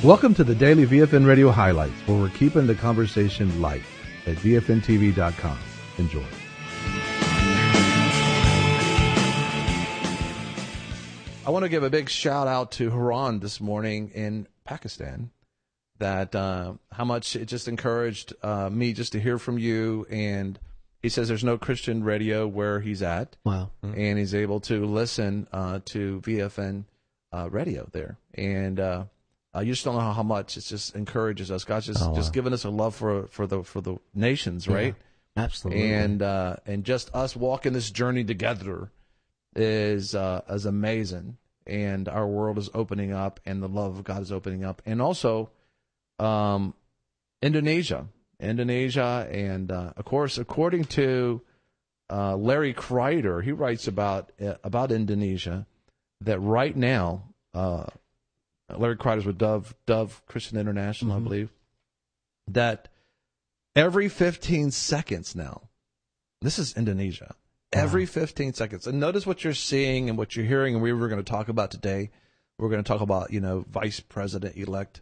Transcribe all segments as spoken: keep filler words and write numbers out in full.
Welcome to the Daily V F N Radio Highlights, where we're keeping the conversation light at V F N T V dot com. Enjoy. I want to give a big shout out to Haran this morning in Pakistan. That uh, how much it just encouraged uh, me just to hear from you. And he says there's no Christian radio where he's at. Wow. Mm-hmm. And he's able to listen uh, to V F N uh, radio there. And uh, uh, you just don't know how much it just encourages us. God's just, oh, wow. just given us a love for for the for the nations, right? Yeah, absolutely. And uh, and just us walking this journey together is uh, is amazing. And our world is opening up, and the love of God is opening up. And also, um, Indonesia, Indonesia, and uh, of course, according to uh, Larry Kreider, he writes about uh, about Indonesia that right now, uh, Larry Kreider's with Dove Dove Christian International, mm-hmm. I believe, that every fifteen seconds now, this is Indonesia. Every fifteen seconds. And notice what you're seeing and what you're hearing, and we were going to talk about today. We're going to talk about, you know, Vice President-elect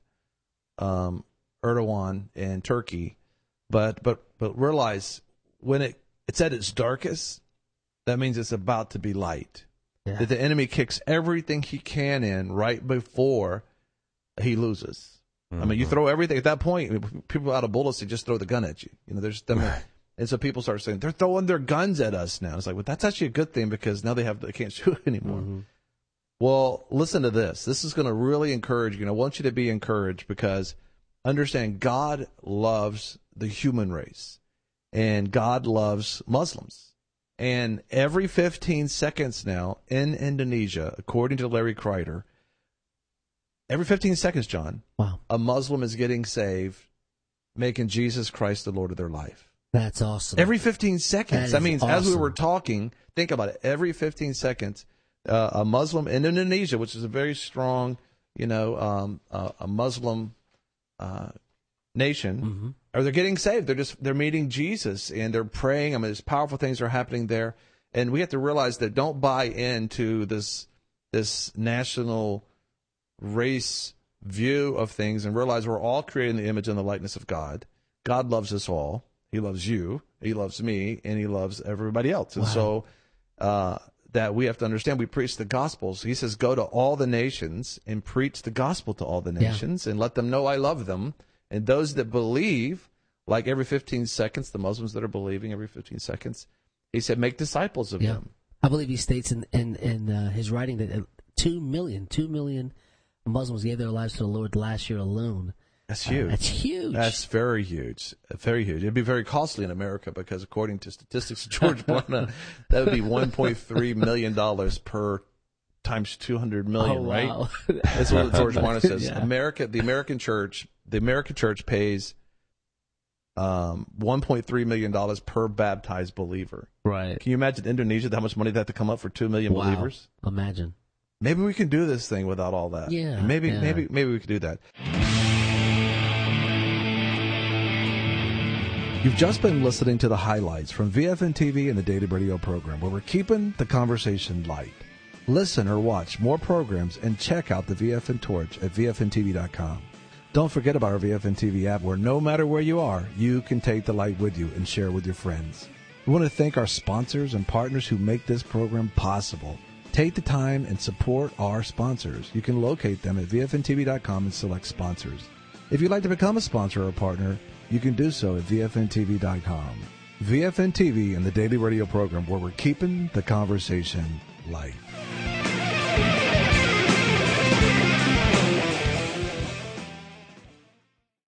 um, Erdogan in Turkey. But but but realize when it, it's at its darkest, that means it's about to be light. Yeah. That the enemy kicks everything he can in right before he loses. Mm-hmm. I mean, you throw everything. At that point, people out of bullets, they just throw the gun at you. You know, there's them. And so people start saying, they're throwing their guns at us now. It's like, well, that's actually a good thing because now they have they can't shoot anymore. Mm-hmm. Well, listen to this. This is going to really encourage you. And I want you to be encouraged because understand God loves the human race. And God loves Muslims. And every fifteen seconds now in Indonesia, according to Larry Kreider, every fifteen seconds, John, wow. a Muslim is getting saved, making Jesus Christ the Lord of their life. That's awesome. Every fifteen seconds. That, that means awesome. As we were talking, think about it. Every fifteen seconds, uh, a Muslim in Indonesia, which is a very strong, you know, um, uh, a Muslim uh, nation, mm-hmm. or they're getting saved. They're just they're meeting Jesus and they're praying. I mean, there's powerful things are happening there, and we have to realize that don't buy into this this national race view of things, and realize we're all created in the image and the likeness of God. God loves us all. He loves you, he loves me, and he loves everybody else. And wow. so uh, that we have to understand, we preach the gospels. He says, go to all the nations and preach the gospel to all the nations yeah. and let them know I love them. And those that believe, like every fifteen seconds, the Muslims that are believing every fifteen seconds, he said, make disciples of yeah. them. I believe he states in, in, in uh, his writing that two million, two million Muslims gave their lives to the Lord last year alone. That's huge. Uh, that's huge. That's very huge. Very huge. It'd be very costly in America because, according to statistics of George Barna, that would be one point three million dollars per times two hundred million, oh, right? Wow. That's what George Barna says. yeah. America, the American church, the American church pays um, one point three million dollars per baptized believer. Right. Can you imagine Indonesia, how much money they have to come up for two million wow. believers? Imagine. Maybe we can do this thing without all that. Yeah. Maybe, yeah. maybe, maybe we could do that. You've just been listening to the highlights from V F N T V and the Daily Radio program, where we're keeping the conversation light. Listen or watch more programs and check out the V F N Torch at V F N T V dot com. Don't forget about our V F N T V app, where no matter where you are, you can take the light with you and share with your friends. We want to thank our sponsors and partners who make this program possible. Take the time and support our sponsors. You can locate them at V F N T V dot com and select sponsors. If you'd like to become a sponsor or a partner, you can do so at V F N T V dot com. V F N T V and the Daily Radio program, where we're keeping the conversation light.